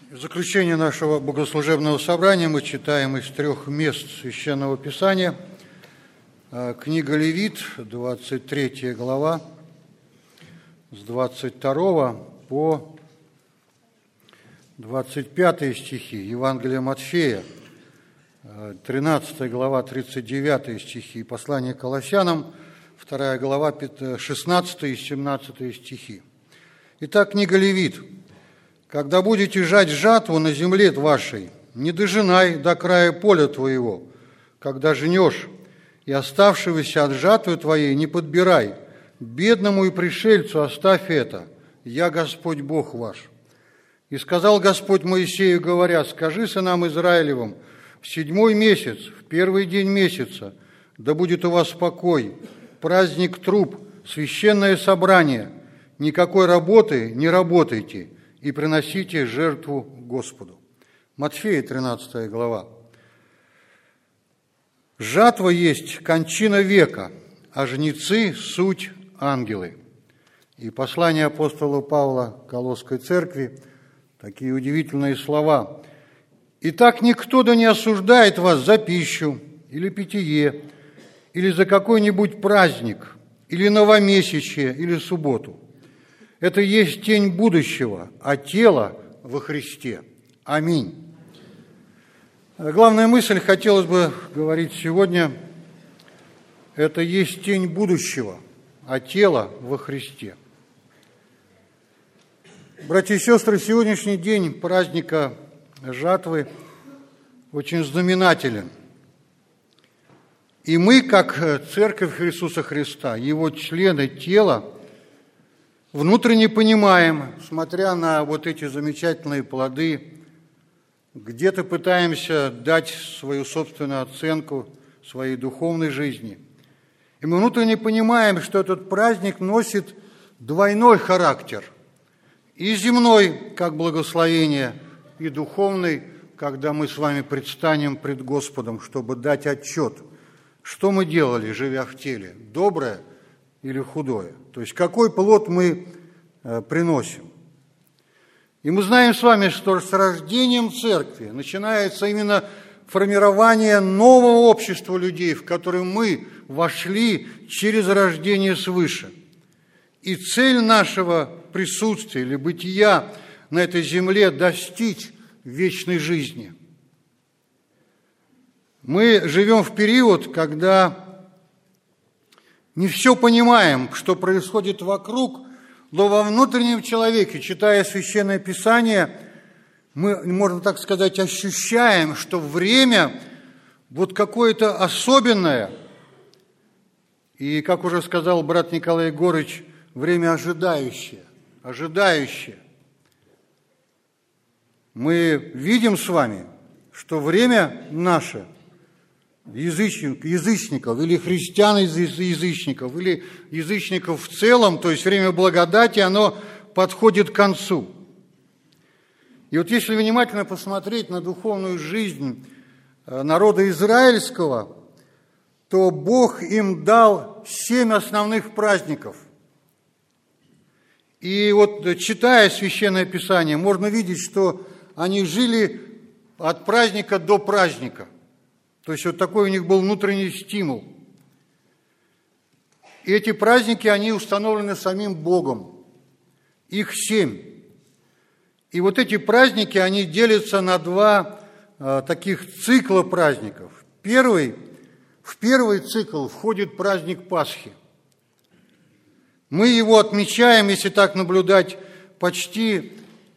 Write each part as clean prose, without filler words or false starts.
В заключение нашего богослужебного собрания мы читаем из 3 мест Священного Писания. Книга Левит, 23 глава, с 22 по 25 стихи. Евангелие Матфея, 13 глава, 39 стихи. Послание к Колоссянам, 2 глава, 16 и 17 стихи. Итак, книга Левит. «Когда будете жать жатву на земле вашей, не дожинай до края поля твоего, когда жнешь, и оставшегося от жатвы твоей не подбирай, бедному и пришельцу оставь это, я Господь Бог ваш. И сказал Господь Моисею, говоря, скажи сынам Израилевым, в 7-й месяц, в 1-й день месяца, да будет у вас покой, праздник труб, священное собрание, никакой работы не работайте, и приносите жертву Господу». Матфея, 13 глава. «Жатва есть кончина века, а жнецы – суть ангелы». И послание апостола Павла к Колосской церкви, такие удивительные слова. «Итак, никто да не осуждает вас за пищу или питье, или за какой-нибудь праздник, или новомесячие, или субботу. Это есть тень будущего, а тело во Христе. Аминь». Главная мысль, хотелось бы говорить сегодня, это есть тень будущего, а тело во Христе. Братья и сестры, сегодняшний день праздника жатвы очень знаменателен. И мы, как Церковь Иисуса Христа, Его члены тела, внутренне понимаем, смотря на вот эти замечательные плоды, где-то пытаемся дать свою собственную оценку своей духовной жизни. И мы внутренне понимаем, что этот праздник носит двойной характер. И земной, как благословение, и духовный, когда мы с вами предстанем пред Господом, чтобы дать отчет, что мы делали, живя в теле, доброе или худое. То есть какой плод мы приносим. И мы знаем с вами, что с рождением церкви начинается именно формирование нового общества людей, в которое мы вошли через рождение свыше. И цель нашего присутствия или бытия на этой земле – достичь вечной жизни. Мы живем в период, когда не все понимаем, что происходит вокруг, но во внутреннем человеке, читая Священное Писание, мы, можно так сказать, ощущаем, что время вот какое-то особенное, и, как уже сказал брат Николай Егорыч, время ожидающее. Мы видим с вами, что время наше язычников, или христиан из язычников, или язычников в целом, то есть время благодати, оно подходит к концу. И вот если внимательно посмотреть на духовную жизнь народа израильского, то Бог им дал 7 основных праздников. И вот читая Священное Писание, можно видеть, что они жили от праздника до праздника. То есть вот такой у них был внутренний стимул. И эти праздники, они установлены самим Богом. Их 7. И вот эти праздники, они делятся на 2 таких цикла праздников. В первый цикл входит праздник Пасхи. Мы его отмечаем, если так наблюдать, почти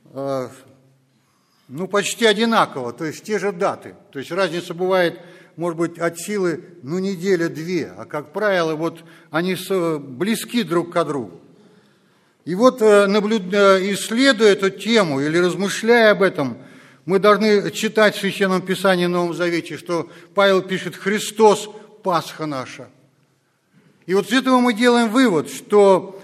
одинаково, то есть те же даты. То есть разница бывает, может быть, от силы, неделя-2, а, как правило, вот они близки друг к другу. И вот, исследуя эту тему или размышляя об этом, мы должны читать в Священном Писании Новом Завете, что Павел пишет «Христос – Пасха наша». И вот с этого мы делаем вывод, что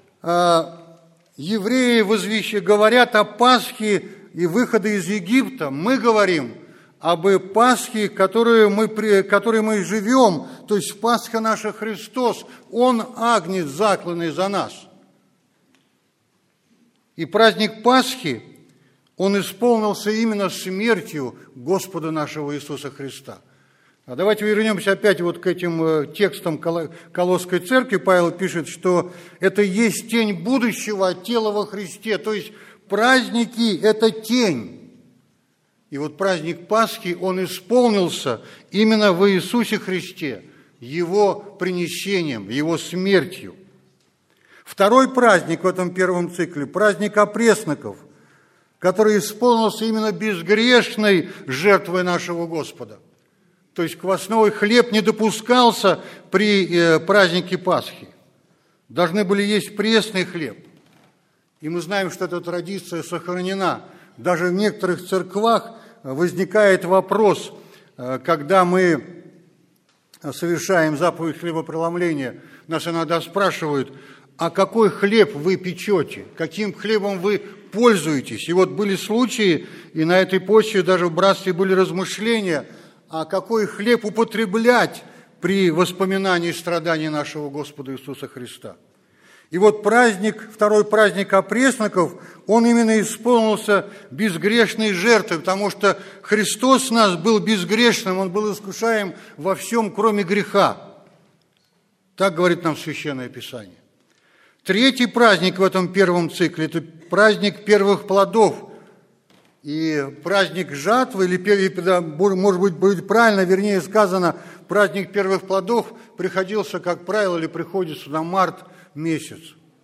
евреи говорят о Пасхе и выходе из Египта, мы говорим об Пасхе, которой мы живем, то есть Пасха наша Христос, Он агнец, закланный за нас. И праздник Пасхи он исполнился именно смертью Господа нашего Иисуса Христа. А давайте вернемся опять вот к этим текстам Колосской церкви. Павел пишет, что это есть тень будущего от тела во Христе. То есть праздники – это тень. И вот праздник Пасхи, он исполнился именно в Иисусе Христе, Его принесением, Его смертью. Второй праздник в этом первом цикле – праздник опресноков, который исполнился именно безгрешной жертвой нашего Господа. То есть квасной хлеб не допускался при празднике Пасхи. Должны были есть пресный хлеб. И мы знаем, что эта традиция сохранена. Даже в некоторых церквах возникает вопрос, когда мы совершаем заповедь хлебопреломления, нас иногда спрашивают, а какой хлеб вы печете, каким хлебом вы пользуетесь? И вот были случаи, и на этой почве даже в братстве были размышления, а какой хлеб употреблять при воспоминании страданий нашего Господа Иисуса Христа. И вот праздник, второй праздник опресноков, он именно исполнился безгрешной жертвой, потому что Христос у нас был безгрешным, Он был искушаем во всем, кроме греха. Так говорит нам Священное Писание. Третий праздник в этом первом цикле – это праздник первых плодов. И праздник жатвы, или, может быть, будет правильно, вернее сказано, праздник первых плодов приходился, как правило, или приходится на март месяц.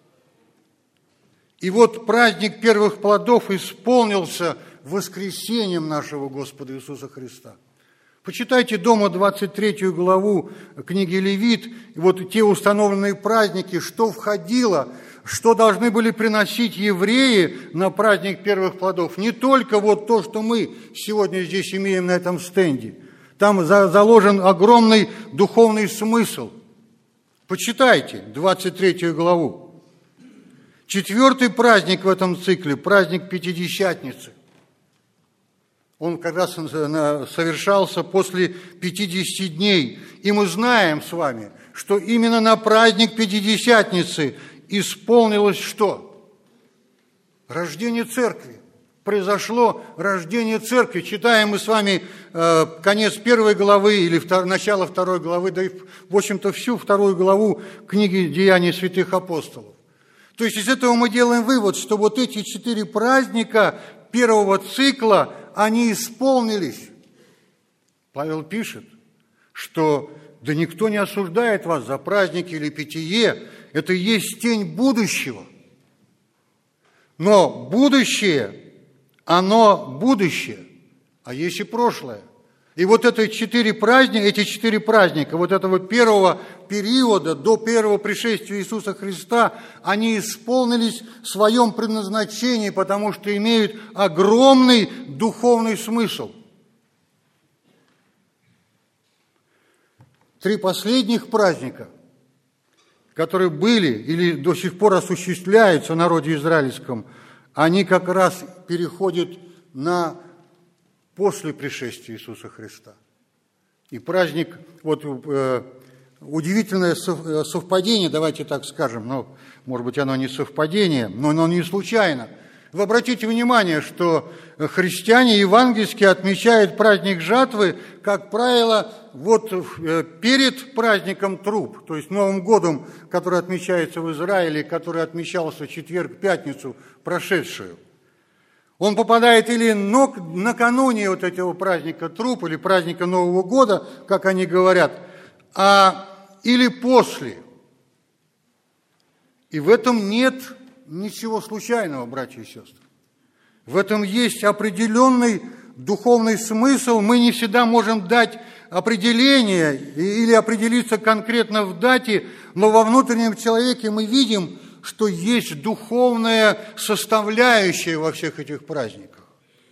И вот праздник первых плодов исполнился воскресением нашего Господа Иисуса Христа. Почитайте дома 23 главу книги Левит, и вот те установленные праздники, что входило, что должны были приносить евреи на праздник первых плодов. Не только вот то, что мы сегодня здесь имеем на этом стенде. Там заложен огромный духовный смысл. Почитайте 23 главу. Четвертый праздник в этом цикле – праздник Пятидесятницы. Он как раз совершался после 50 дней. И мы знаем с вами, что именно на праздник Пятидесятницы исполнилось что? Рождение Церкви. Произошло рождение Церкви. Читаем мы с вами конец первой главы или начало второй главы, да и, в общем-то, всю вторую главу книги «Деяний святых апостолов». То есть из этого мы делаем вывод, что вот эти 4 праздника первого цикла, они исполнились. Павел пишет, что да никто не осуждает вас за праздники или питье, это и есть тень будущего. Но будущее, оно будущее, а есть и прошлое. И вот эти 4 праздника, вот этого первого периода до первого пришествия Иисуса Христа, они исполнились в своем предназначении, потому что имеют огромный духовный смысл. 3 последних праздника, которые были или до сих пор осуществляются в народе израильском, они как раз переходят на после пришествия Иисуса Христа. И праздник, вот удивительное совпадение, давайте так скажем, но, может быть, оно не совпадение, но оно не случайно. Вы обратите внимание, что христиане евангельские отмечают праздник жатвы, как правило, вот перед праздником Труб, то есть Новым годом, который отмечается в Израиле, который отмечался в четверг, пятницу прошедшую. Он попадает или накануне вот этого праздника Труб, или праздника Нового года, как они говорят, или после. И в этом нет ничего случайного, братья и сестры. В этом есть определенный духовный смысл. Мы не всегда можем дать определение или определиться конкретно в дате, но во внутреннем человеке мы видим, что есть духовная составляющая во всех этих праздниках.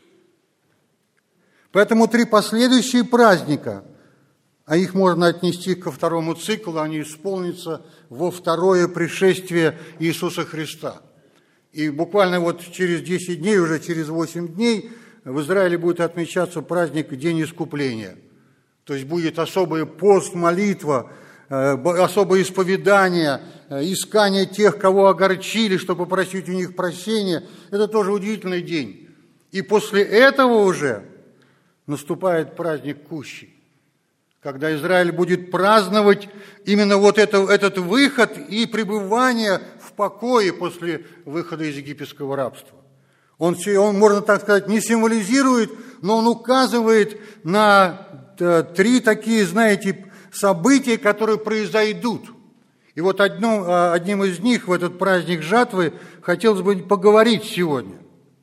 Поэтому 3 последующие праздника, а их можно отнести ко второму циклу, они исполнятся во второе пришествие Иисуса Христа. И буквально вот через 10 дней, уже через 8 дней в Израиле будет отмечаться праздник День Искупления. То есть будет особый пост, молитва, особое исповедание, искание тех, кого огорчили, чтобы попросить у них прощения. Это тоже удивительный день. И после этого уже наступает праздник Кущи, когда Израиль будет праздновать именно вот этот выход и пребывание в покое после выхода из египетского рабства. Он, можно так сказать, не символизирует, но он указывает на три такие, знаете, события, которые произойдут. И вот одним из них в этот праздник жатвы хотелось бы поговорить сегодня.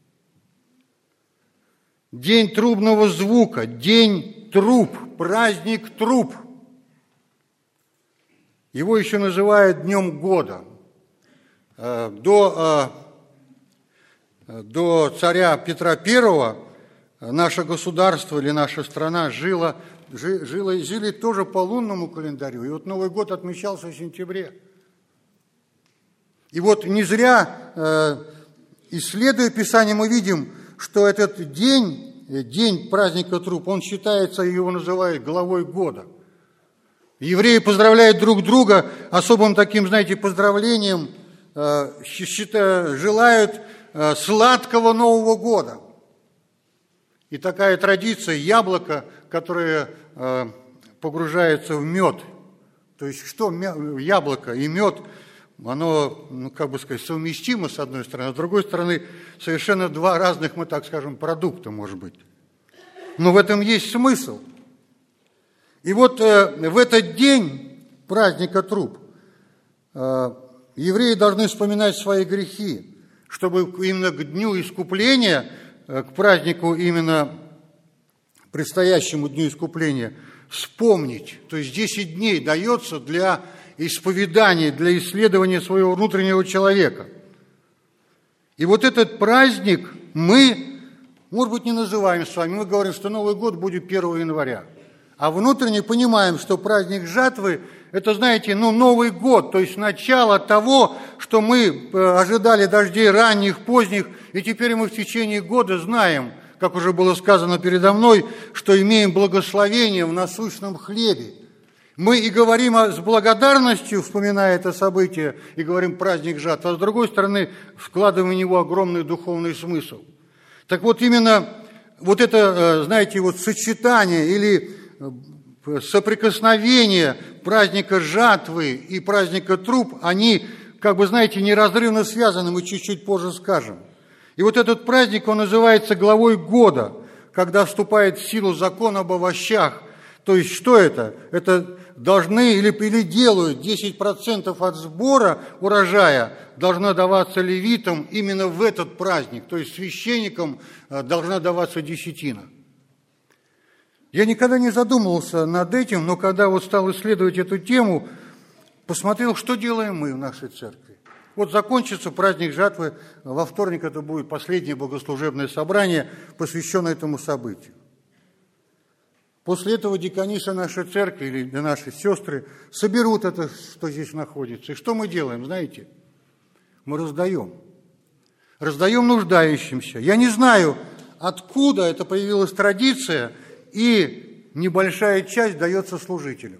День трубного звука, день труб, праздник труб. Его еще называют Днем года. До царя Петра I наше государство или наша страна жили тоже по лунному календарю. И вот Новый год отмечался в сентябре. И вот не зря, исследуя Писание, мы видим, что этот день праздника труб, он считается, его называют главой года. Евреи поздравляют друг друга особым таким, знаете, поздравлением, желают сладкого Нового года. И такая традиция, яблоко, которое погружается в мед. То есть что яблоко и мед, оно, совместимо с одной стороны, а с другой стороны, совершенно два разных, мы так скажем, продукта, может быть. Но в этом есть смысл. И вот в этот день праздника труб евреи должны вспоминать свои грехи, чтобы именно к дню искупления, к празднику именно предстоящему дню искупления вспомнить. То есть 10 дней дается для исповедания, для исследования своего внутреннего человека. И вот этот праздник мы, может быть, не называем с вами. Мы говорим, что Новый год будет 1 января. А внутренне понимаем, что праздник жатвы – это, знаете, Новый год, то есть начало того, что мы ожидали дождей ранних, поздних, и теперь мы в течение года знаем, как уже было сказано передо мной, что имеем благословение в насущном хлебе. Мы и говорим с благодарностью, вспоминая это событие, и говорим праздник жатвы, а с другой стороны вкладываем в него огромный духовный смысл. Так вот именно вот это, знаете, вот сочетание или соприкосновение праздника жатвы и праздника труб, они, знаете, неразрывно связаны, мы чуть-чуть позже скажем. И вот этот праздник, он называется главой года, когда вступает в силу закон об овощах. То есть что это? Это должны или делают 10% от сбора урожая должно даваться левитам именно в этот праздник. То есть священникам должна даваться десятина. Я никогда не задумывался над этим, но когда вот стал исследовать эту тему, посмотрел, что делаем мы в нашей церкви. Вот закончится праздник жатвы, во вторник это будет последнее богослужебное собрание, посвященное этому событию. После этого диканиша нашей церкви или наши сестры соберут это, что здесь находится. И что мы делаем, знаете? Мы раздаем. Раздаем нуждающимся. Я не знаю, откуда это появилась традиция, и небольшая часть дается служителям.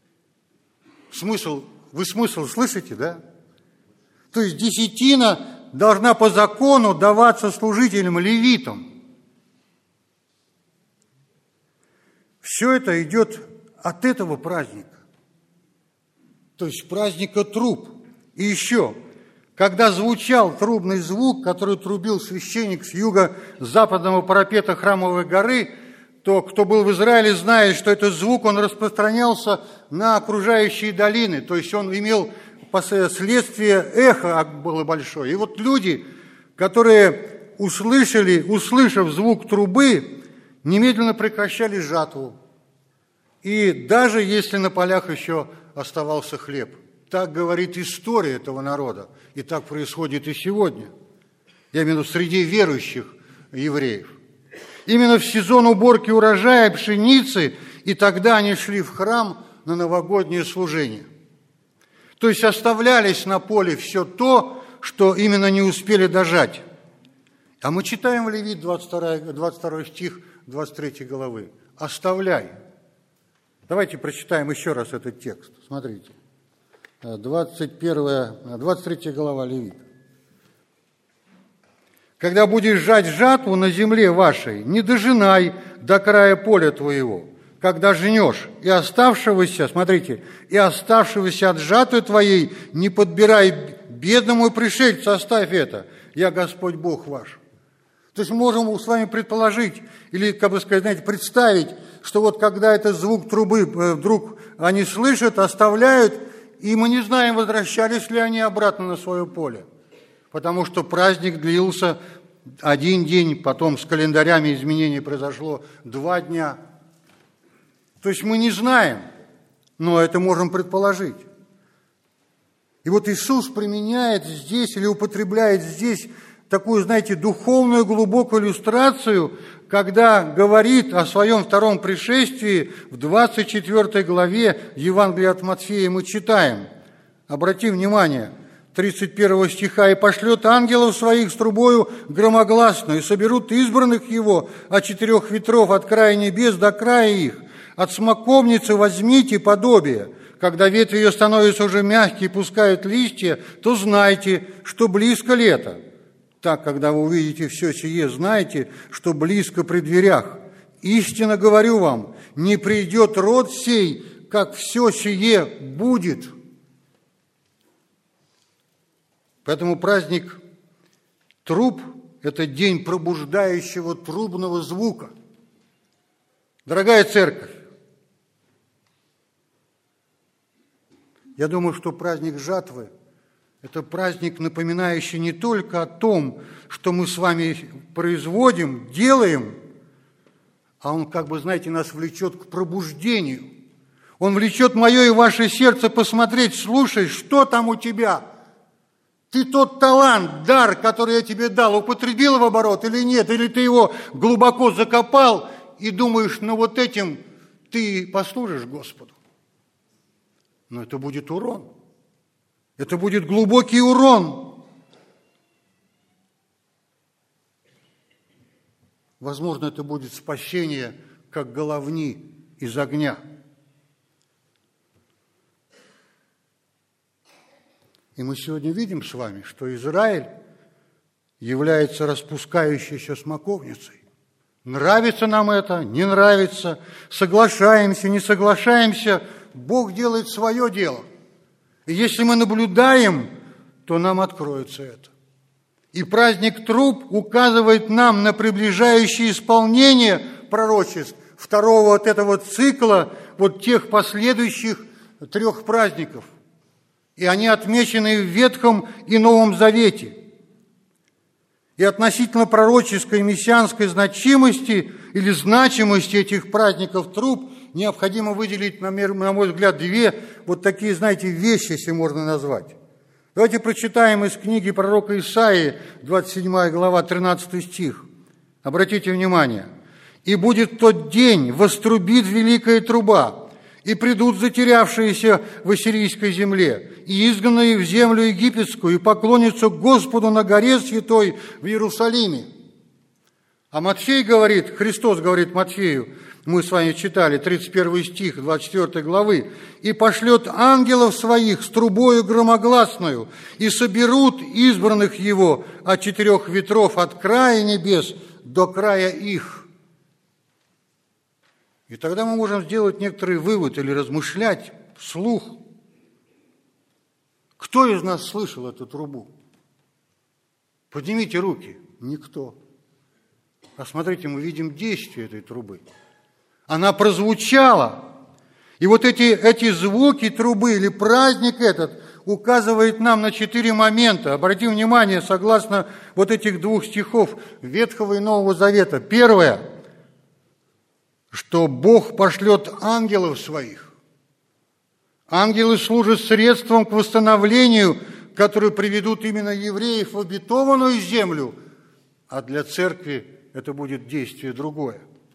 Вы смысл слышите, да? То есть десятина должна по закону даваться служителям, левитам. Все это идет от этого праздника, то есть праздника труб. И еще, когда звучал трубный звук, который трубил священник с юго-западного парапета Храмовой горы, то, кто был в Израиле, знает, что этот звук, он распространялся на окружающие долины, то есть он имел последствия, эхо было большое. И вот люди, которые услышав звук трубы, немедленно прекращали жатву. И даже если на полях еще оставался хлеб. Так говорит история этого народа. И так происходит и сегодня. Я имею в виду среди верующих евреев. Именно в сезон уборки урожая пшеницы, и тогда они шли в храм на новогоднее служение. То есть оставлялись на поле все то, что именно не успели дожать. А мы читаем в Левит 22 стих 23 главы. «Оставляй». Давайте прочитаем еще раз этот текст. Смотрите. 23 глава Левит. Когда будешь жать жатву на земле вашей, не дожинай до края поля твоего. Когда жнешь, и оставшегося, смотрите, и оставшегося от жатвы твоей не подбирай бедному и пришельцу, оставь это. Я Господь Бог ваш. То есть мы можем с вами предположить, или, как бы сказать, знаете, представить, что вот когда этот звук трубы вдруг они слышат, оставляют, и мы не знаем, возвращались ли они обратно на свое поле. Потому что праздник длился один день, потом с календарями изменений произошло 2 дня. То есть мы не знаем, но это можем предположить. И вот Иисус применяет здесь или употребляет здесь такую, знаете, духовную глубокую иллюстрацию, когда говорит о своем втором пришествии в 24 главе Евангелия от Матфея мы читаем. Обратим внимание, 31 стиха. «И пошлет ангелов своих с трубою громогласную, и соберут избранных его от 4 ветров, от края небес до края их. От смоковницы возьмите подобие. Когда ветви ее становятся уже мягкие и пускают листья, то знайте, что близко лето. Так, когда вы увидите все сие, знайте, что близко при дверях. Истинно говорю вам, не придет род сей, как все сие будет». Поэтому праздник труб – это день пробуждающего трубного звука. Дорогая церковь, я думаю, что праздник жатвы – это праздник, напоминающий не только о том, что мы с вами производим, делаем, а он, как бы, знаете, нас влечет к пробуждению. Он влечет мое и ваше сердце посмотреть, слушай, что там у тебя. Ты тот талант, дар, который я тебе дал, употребил в оборот или нет? Или ты его глубоко закопал и думаешь, ну вот этим ты послужишь Господу? Но это будет урон. Это будет глубокий урон. Возможно, это будет спасение, как головни из огня. И мы сегодня видим с вами, что Израиль является распускающейся смоковницей. Нравится нам это, не нравится, соглашаемся, не соглашаемся, Бог делает свое дело. И если мы наблюдаем, то нам откроется это. И праздник труб указывает нам на приближающее исполнение пророчеств второго вот этого цикла, вот тех последующих 3 праздников. И они отмечены в Ветхом и Новом Завете. И относительно пророческой и мессианской значимости или значимости этих праздников труб необходимо выделить, на мой взгляд, 2 вот такие, знаете, вещи, если можно назвать. Давайте прочитаем из книги пророка Исаии, 27 глава, 13 стих. Обратите внимание. «И будет в тот день, вострубит великая труба, и придут затерявшиеся в ассирийской земле, и изгнанные в землю египетскую, и поклонятся Господу на горе святой в Иерусалиме». А Матфей говорит, Христос говорит Матфею, мы с вами читали, 31 стих 24 главы, «И пошлет ангелов своих с трубою громогласною, и соберут избранных его от 4 ветров, от края небес до края их». И тогда мы можем сделать некоторый вывод или размышлять вслух. Кто из нас слышал эту трубу? Поднимите руки. Никто. А смотрите, мы видим действие этой трубы. Она прозвучала. И вот эти звуки трубы или праздник этот указывает нам на 4 момента. Обратим внимание, согласно вот этих 2 стихов Ветхого и Нового Завета. Первое, что Бог пошлет ангелов своих. Ангелы служат средством к восстановлению, которые приведут именно евреев в обетованную землю, а для церкви это будет действие другое.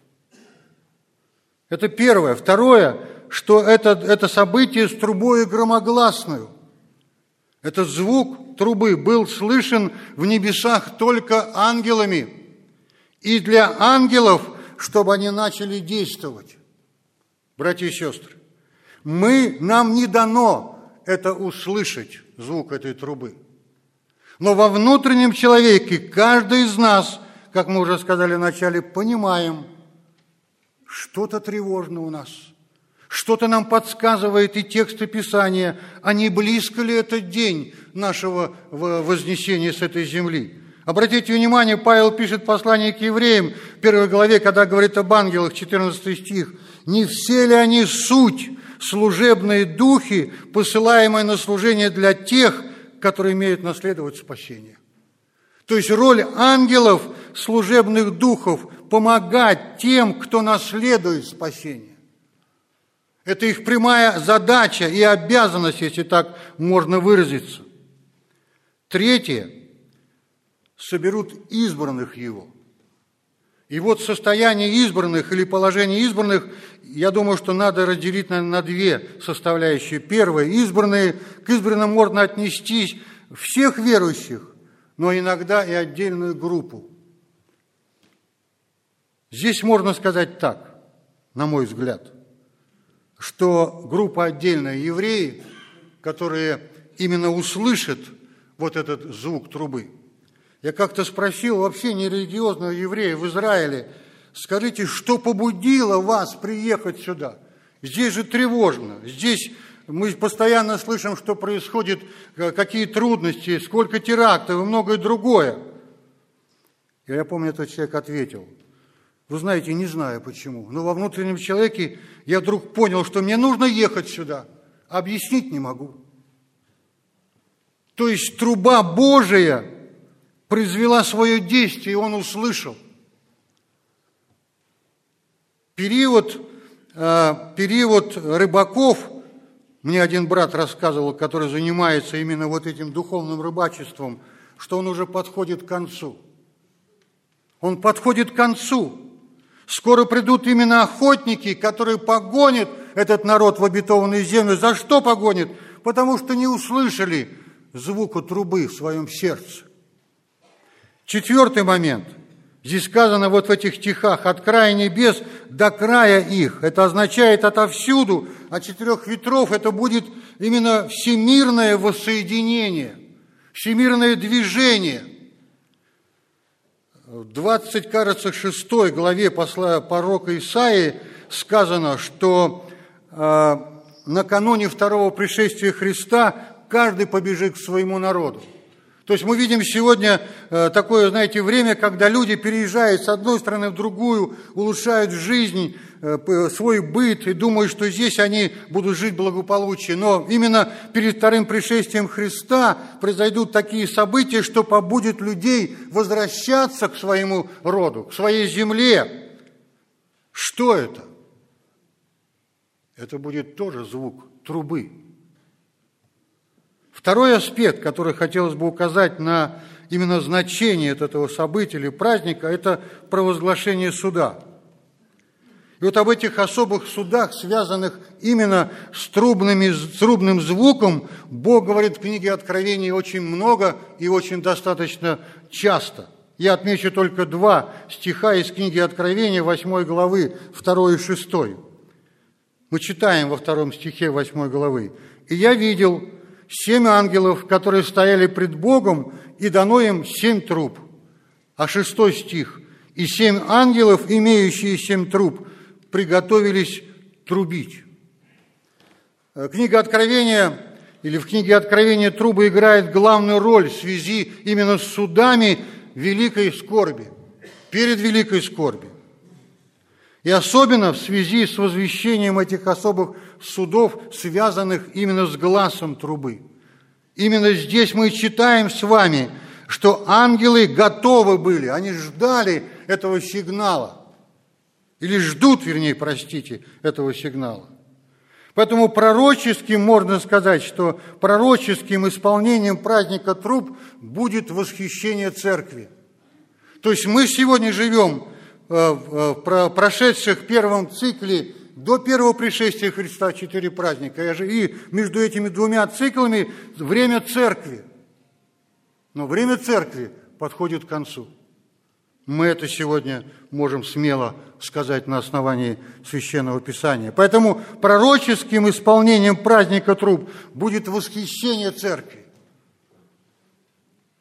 Это первое. Второе, что это событие с трубой громогласную. Этот звук трубы был слышен в небесах только ангелами. И для ангелов, чтобы они начали действовать. Братья и сестры, нам не дано это услышать, звук этой трубы. Но во внутреннем человеке каждый из нас, как мы уже сказали в начале, понимаем, что-то тревожно у нас, что-то нам подсказывает и тексты Писания, а не близко ли этот день нашего вознесения с этой земли. Обратите внимание, Павел пишет послание к евреям, в 1 главе, когда говорит об ангелах, 14 стих. «Не все ли они суть, служебные духи, посылаемые на служение для тех, которые имеют наследовать спасение?» То есть роль ангелов, служебных духов, помогать тем, кто наследует спасение. Это их прямая задача и обязанность, если так можно выразиться. Третье. Соберут избранных его. И вот состояние избранных или положение избранных, я думаю, что надо разделить на две составляющие. Первое. Избранные, к избранным можно отнестись всех верующих, но иногда и отдельную группу. Здесь можно сказать так, на мой взгляд, что группа отдельная евреи, которые именно услышат вот этот звук трубы. Я как-то спросил вообще нерелигиозного еврея в Израиле, скажите, что побудило вас приехать сюда? Здесь же тревожно, здесь мы постоянно слышим, что происходит, какие трудности, сколько терактов и многое другое. И я помню, этот человек ответил, вы знаете, не знаю почему, но во внутреннем человеке я вдруг понял, что мне нужно ехать сюда, объяснить не могу. То есть труба Божия произвела свое действие, и он услышал. Период рыбаков, мне один брат рассказывал, который занимается именно вот этим духовным рыбачеством, что он уже подходит к концу. Он подходит к концу. Скоро придут именно охотники, которые погонят этот народ в обетованную землю. За что погонят? Потому что не услышали звука трубы в своем сердце. Четвертый момент. Здесь сказано вот в этих стихах: «От края небес до края их». Это означает отовсюду, от четырех ветров. Это будет именно всемирное воссоединение, всемирное движение. В 26 главе пророка Исаии сказано, что накануне второго пришествия Христа каждый побежит к своему народу. То есть мы видим сегодня такое, знаете, время, когда люди переезжают с одной страны в другую, улучшают жизнь, свой быт и думают, что здесь они будут жить благополучие. Но именно перед вторым пришествием Христа произойдут такие события, что побудит людей возвращаться к своему роду, к своей земле. Что это? Это будет тоже звук трубы. Второй аспект, который хотелось бы указать на именно значение этого события или праздника, это провозглашение суда. И вот об этих особых судах, связанных именно с трубным звуком, Бог говорит в книге Откровения очень много и очень достаточно часто. Я отмечу только два стиха из книги Откровения, 8 главы, 2 и 6. Мы читаем во 2 стихе 8 главы. «И я видел 7 ангелов, которые стояли пред Богом, и дано им 7 труб». А 6 стих. «И 7 ангелов, имеющие 7 труб, приготовились трубить». Книга Откровения, или в книге Откровения трубы играет главную роль в связи именно с судами великой скорби, перед великой скорбью. И особенно в связи с возвещением этих особых судов, связанных именно с гласом трубы. Именно здесь мы читаем с вами, что ангелы готовы были, они ждали этого сигнала. Или ждут, этого сигнала. Поэтому пророческим можно сказать, что пророческим исполнением праздника труб будет восхищение церкви. То есть мы сегодня живем в прошедших первом цикле до первого пришествия Христа 4 праздника. И между этими двумя циклами время церкви. Но время церкви подходит к концу. Мы это сегодня можем смело сказать на основании Священного Писания. Поэтому пророческим исполнением праздника труб будет восхищение церкви.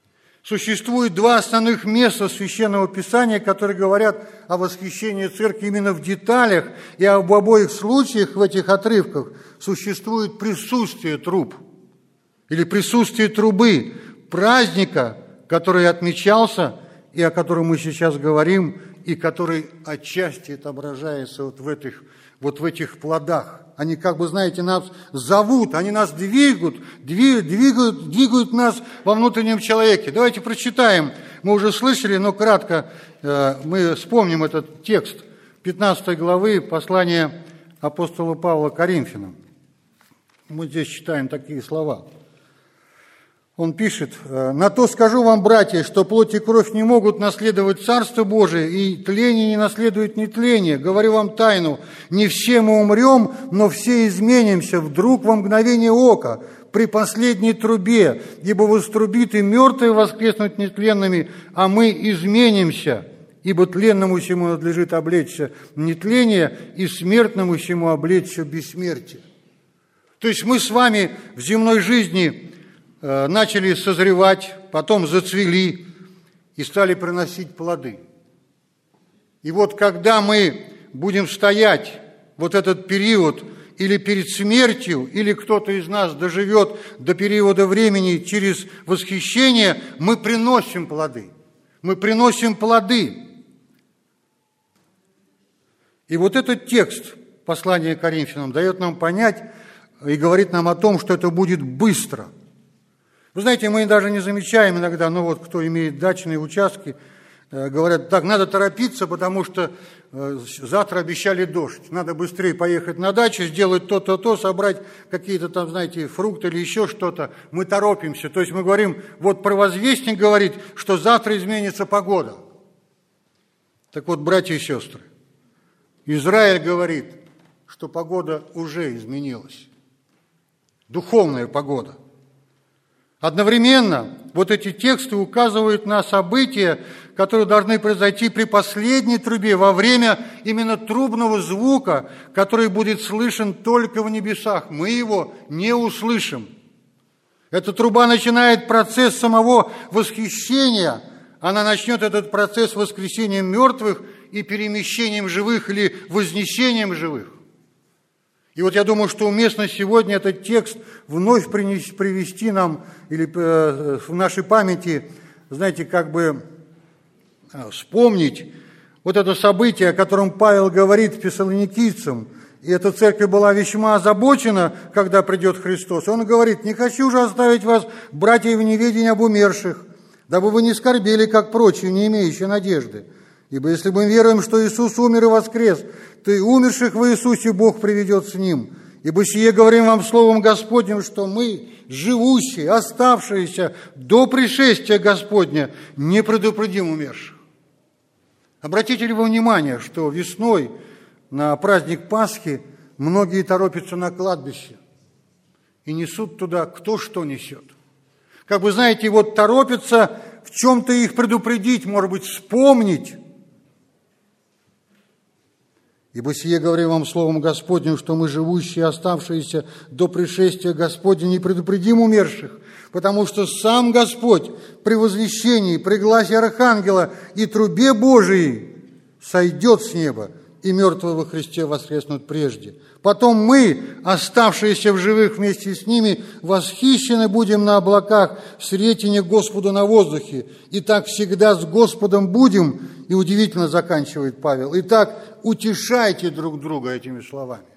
Существует два основных места Священного Писания, которые говорят о восхищении церкви именно в деталях, и об обоих случаях в этих отрывках существует присутствие труб или присутствие трубы, праздника, который отмечался и о котором мы сейчас говорим, и который отчасти отображается вот в этих плодах. Они, как бы, знаете, нас зовут, они нас двигают нас во внутреннем человеке. Давайте прочитаем. Мы уже слышали, но кратко мы вспомним этот текст 15 главы послания апостола Павла к Коринфянам. Мы здесь читаем такие слова. Он пишет: «На то скажу вам, братья, что плоть и кровь не могут наследовать Царство Божие, и тление не наследует нетление. Говорю вам тайну, не все мы умрем, но все изменимся вдруг во мгновение ока, при последней трубе, ибо вострубит и мертвые воскреснут нетленными, а мы изменимся, ибо тленному сему надлежит облечься нетление, и смертному сему облечься бессмертие». То есть мы с вами в земной жизни начали созревать, потом зацвели и стали приносить плоды. И вот когда мы будем стоять вот этот период или перед смертью, или кто-то из нас доживет до периода времени через восхищение, мы приносим плоды. Мы приносим плоды. И вот этот текст послания к Коринфянам дает нам понять и говорит нам о том, что это будет быстро. Вы знаете, мы даже не замечаем иногда, кто имеет дачные участки, говорят, так, надо торопиться, потому что завтра обещали дождь. Надо быстрее поехать на дачу, сделать то, собрать какие-то там, знаете, фрукты или еще что-то. Мы торопимся. То есть мы говорим, вот провозвестник говорит, что завтра изменится погода. Так вот, братья и сестры, Израиль говорит, что погода уже изменилась. Духовная погода. Одновременно вот эти тексты указывают на события, которые должны произойти при последней трубе, во время именно трубного звука, который будет слышен только в небесах. Мы его не услышим. Эта труба начинает процесс самого восхищения. Она начнет этот процесс воскресением мертвых и перемещением живых или вознесением живых. И вот я думаю, что уместно сегодня этот текст вновь привести нам, или в нашей памяти, знаете, как бы вспомнить вот это событие, о котором Павел говорит фессалоникийцам. И эта церковь была весьма озабочена, когда придет Христос. Он говорит: «Не хочу же оставить вас, братья, в неведении об умерших, дабы вы не скорбели, как прочие, не имеющие надежды. Ибо если мы веруем, что Иисус умер и воскрес, то и умерших в Иисусе Бог приведет с Ним. Ибо сие говорим вам словом Господним, что мы, живущие, оставшиеся до пришествия Господня, не предупредим умерших». Обратите ли вы внимание, что весной на праздник Пасхи многие торопятся на кладбище и несут туда кто что несет. Как вы знаете, вот торопятся в чем-то их предупредить, может быть, вспомнить. «Ибо сие говорим вам словом Господним, что мы, живущие, оставшиеся до пришествия Господня, не предупредим умерших, потому что сам Господь при возвещении, при гласе архангела и трубе Божией сойдет с неба, и мертвые во Христе воскреснут прежде. Потом мы, оставшиеся в живых вместе с ними, восхищены будем на облаках встретине Господу на воздухе. И так всегда с Господом будем». И удивительно заканчивает Павел. «Итак, утешайте друг друга этими словами».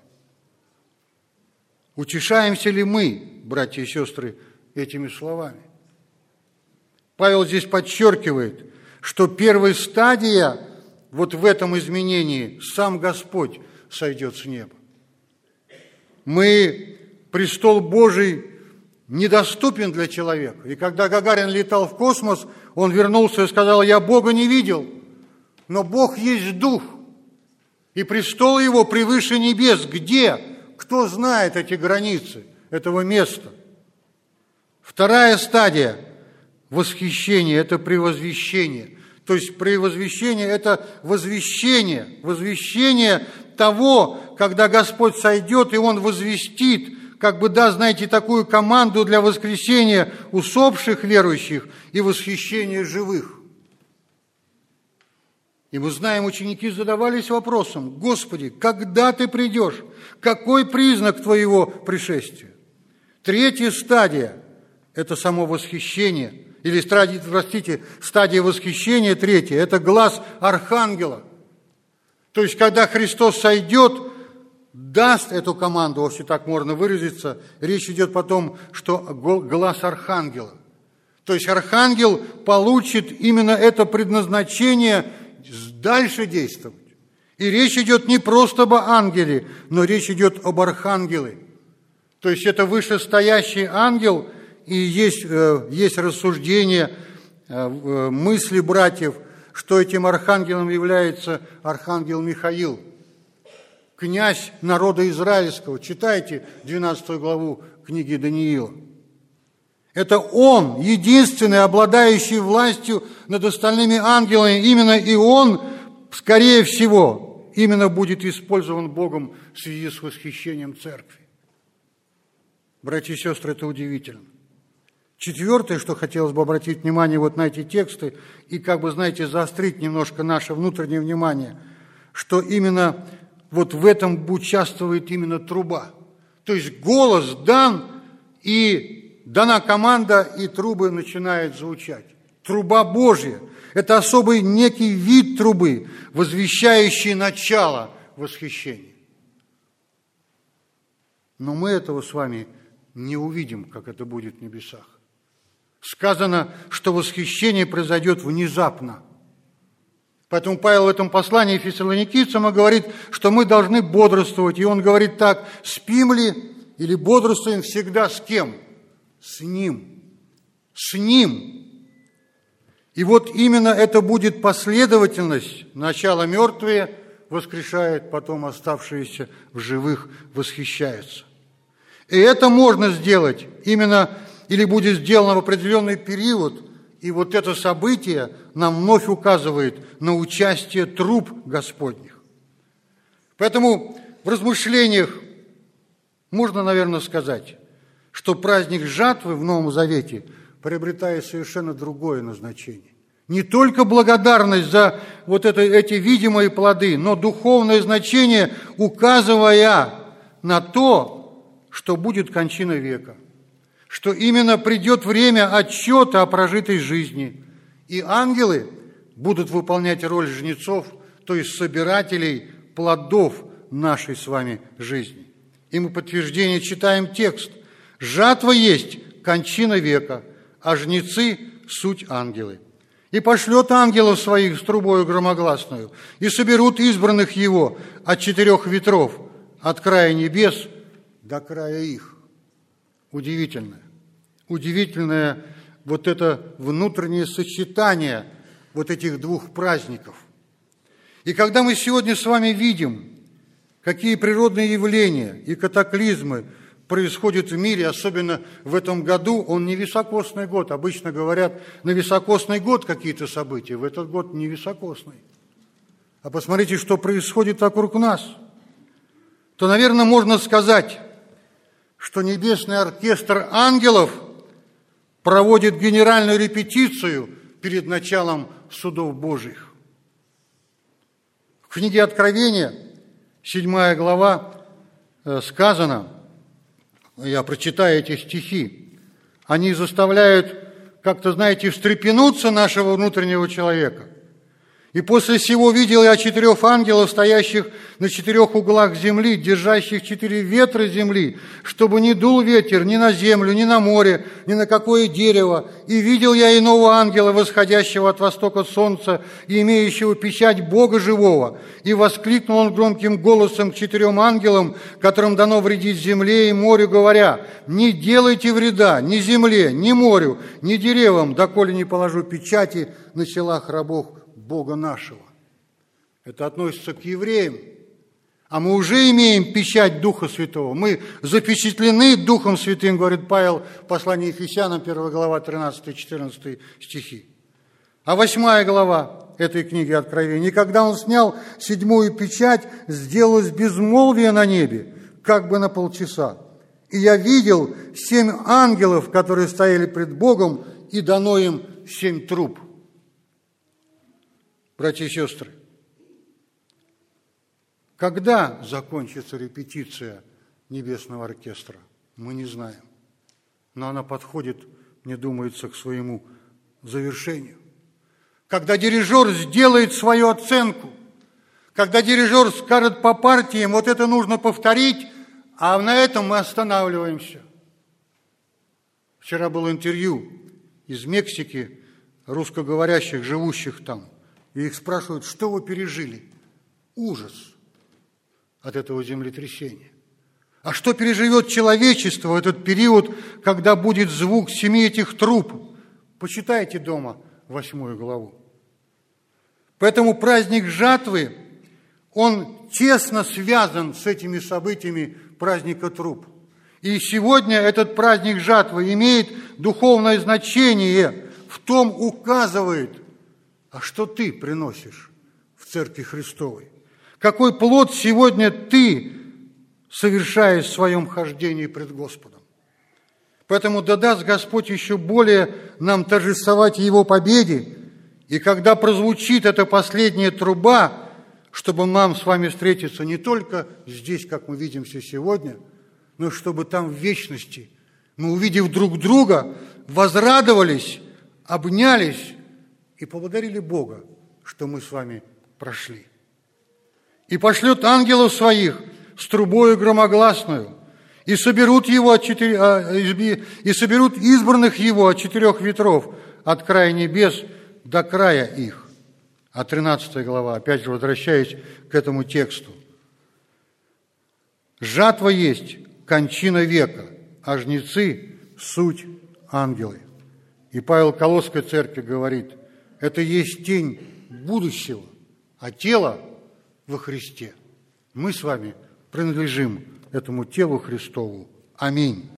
Утешаемся ли мы, братья и сестры, этими словами? Павел здесь подчеркивает, что первая стадия вот в этом изменении – сам Господь сойдет с неба. Престол Божий недоступен для человека. И когда Гагарин летал в космос, он вернулся и сказал: «Я Бога не видел, но Бог есть Дух, и престол Его превыше небес». Где? Кто знает эти границы этого места? Вторая стадия восхищения – это превозвещение. То есть превозвещение – это возвещение того, когда Господь сойдет, и Он возвестит, как бы даст, знаете, такую команду для воскресения усопших верующих и восхищения живых. И мы знаем, ученики задавались вопросом: Господи, когда Ты придешь? Какой признак Твоего пришествия? Третья стадия – это само восхищение. Или, стадия восхищения третья – это глас архангела. То есть, когда Христос сойдет, даст эту команду, если так можно выразиться, речь идет потом, что глас архангела. То есть, архангел получит именно это предназначение дальше действовать. И речь идет не просто об ангеле, но речь идет об архангеле. То есть это вышестоящий ангел, и есть рассуждение, мысли братьев, что этим архангелом является архангел Михаил, князь народа израильского. Читайте 12 главу книги Даниила. Это он, единственный, обладающий властью над остальными ангелами. Именно и он, скорее всего, именно будет использован Богом в связи с восхищением церкви. Братья и сестры, это удивительно. Четвертое, что хотелось бы обратить внимание вот на эти тексты и, как бы, знаете, заострить немножко наше внутреннее внимание, что именно вот в этом участвует именно труба. То есть голос дан, и дана команда, и трубы начинают звучать. Труба Божья – это особый некий вид трубы, возвещающий начало восхищения. Но мы этого с вами не увидим, как это будет в небесах. Сказано, что восхищение произойдет внезапно. Поэтому Павел в этом послании фессалоникийцам говорит, что мы должны бодрствовать. И он говорит так: спим ли или бодрствуем всегда с кем? С Ним. С Ним. И вот именно это будет последовательность. Сначала мертвые воскрешают, потом оставшиеся в живых восхищаются. И это можно сделать именно, или будет сделано в определенный период, и вот это событие нам вновь указывает на участие труб Господних. Поэтому в размышлениях можно, наверное, сказать, что праздник жатвы в Новом Завете приобретает совершенно другое назначение. Не только благодарность за вот эти видимые плоды, но духовное значение, указывая на то, что будет кончина века, что именно придет время отчета о прожитой жизни, и ангелы будут выполнять роль жнецов, то есть собирателей плодов нашей с вами жизни. И мы подтверждение читаем текст: «Жатва есть кончина века, а жнецы – суть ангелы. И пошлет ангелов своих с трубою громогласную, и соберут избранных его от 4 ветров, от края небес до края их». Удивительное. Удивительное вот это внутреннее сочетание вот этих двух праздников. И когда мы сегодня с вами видим, какие природные явления и катаклизмы происходят в мире, особенно в этом году, он не високосный год. Обычно говорят, на високосный год какие-то события, в этот год не високосный. А посмотрите, что происходит вокруг нас. То, наверное, можно сказать, что небесный оркестр ангелов проводит генеральную репетицию перед началом судов Божьих. В книге Откровения, 7 глава, сказано, я прочитаю эти стихи, они заставляют, как-то, знаете, встрепенуться нашего внутреннего человека. «И после сего видел я 4 ангелов, стоящих на 4 углах земли, держащих 4 ветра земли, чтобы не дул ветер ни на землю, ни на море, ни на какое дерево. И видел я иного ангела, восходящего от востока солнца и имеющего печать Бога живого. И воскликнул он громким голосом к 4 ангелам, которым дано вредить земле и морю, говоря: не делайте вреда ни земле, ни морю, ни деревам, доколе не положу печати на челах рабов Бога нашего». Это относится к евреям. А мы уже имеем печать Духа Святого. Мы запечатлены Духом Святым, говорит Павел в послании Ефесянам, 1 глава, 13-14 стихи. А 8 глава этой книги Откровения: «И когда он снял 7-ю печать, сделалось безмолвие на небе, как бы на полчаса. И я видел 7 ангелов, которые стояли пред Богом, и дано им 7 труб. Братья и сестры, когда закончится репетиция Небесного оркестра, мы не знаем. Но она подходит, мне думается, к своему завершению. Когда дирижер сделает свою оценку, когда дирижер скажет по партиям, вот это нужно повторить, а на этом мы останавливаемся. Вчера было интервью из Мексики, русскоговорящих, живущих там. И их спрашивают, что вы пережили? Ужас от этого землетрясения. А что переживет человечество в этот период, когда будет звук 7 этих труб? Почитайте дома 8 главу. Поэтому праздник жатвы, он тесно связан с этими событиями праздника труб. И сегодня этот праздник жатвы имеет духовное значение, в том указывает, а что ты приносишь в Церкви Христовой? Какой плод сегодня ты совершаешь в своем хождении пред Господом? Поэтому да даст Господь еще более нам торжествовать Его победе, и когда прозвучит эта последняя труба, чтобы нам с вами встретиться не только здесь, как мы видимся сегодня, но чтобы там в вечности мы, увидев друг друга, возрадовались, обнялись и поблагодарили Бога, что мы с вами прошли. И пошлет ангелов своих с трубою громогласную, и соберут избранных Его от 4 ветров, от края небес до края их. А 13 глава, опять же возвращаясь к этому тексту. Жатва есть кончина века, а жнецы – суть ангелы. И Павел Колосской церкви говорит, это есть тень будущего, а тело во Христе. Мы с вами принадлежим этому телу Христову. Аминь.